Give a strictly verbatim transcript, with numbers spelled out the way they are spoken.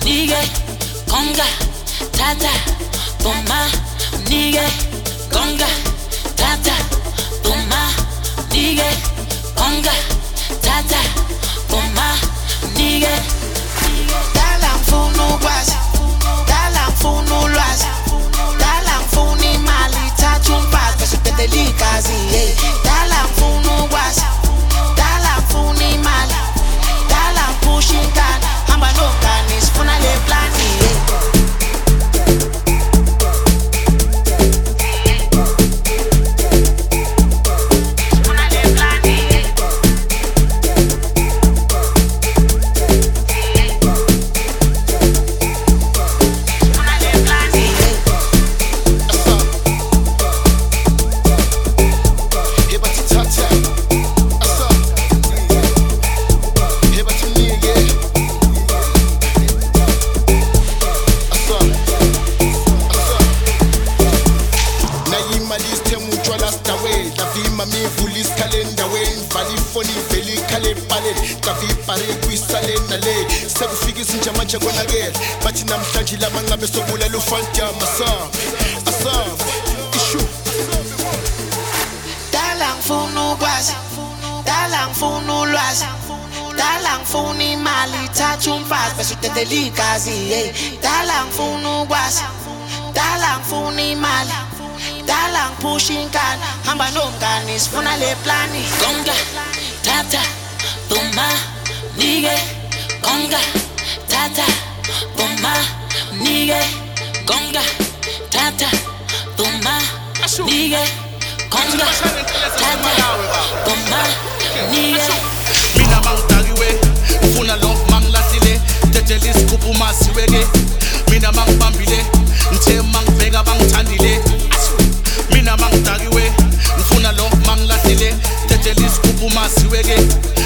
nige, konga, tata, boma, nige, konga, tata, boma, nige, konga, tata, boma, nige. Dala ngifuna ukwazi, dala ngifuna ulwazi, dala ngifuna imali thatha umfazi bese uqedela igazi. Dala ngifuna ukwazi, dala ngifuna imali, dala ngiphusha inkani, hamba nogani sifuna le plani. Sekufika izinja manje konakele bathi namhlanje lamanqabe sobulela uFanta masabe asabe ishu. Dala ngifuna ukwazi, dala ngifuna ulwazi, dala ngifuna imali thatha umfazi bese uqedela igazi. Dala ngifuna ukwazi, dala ngifuna imali, dala ngiphusha inkani, hamba nomngani sifuna le plani. Konga, tata, boma, nige, konga, tata, boma, nige, konga, tata, boma, nige, konga, tata, boma, nige. Mina mangitakiwe, ngifuna lo mangilahlile, tetshela isigubhu masiweke. Mina mangibambile, ngithe mangibheka bangithandile. Mina mangitakiwe, ngifuna lo mangilahlile, tetshela isigubhu masiweke.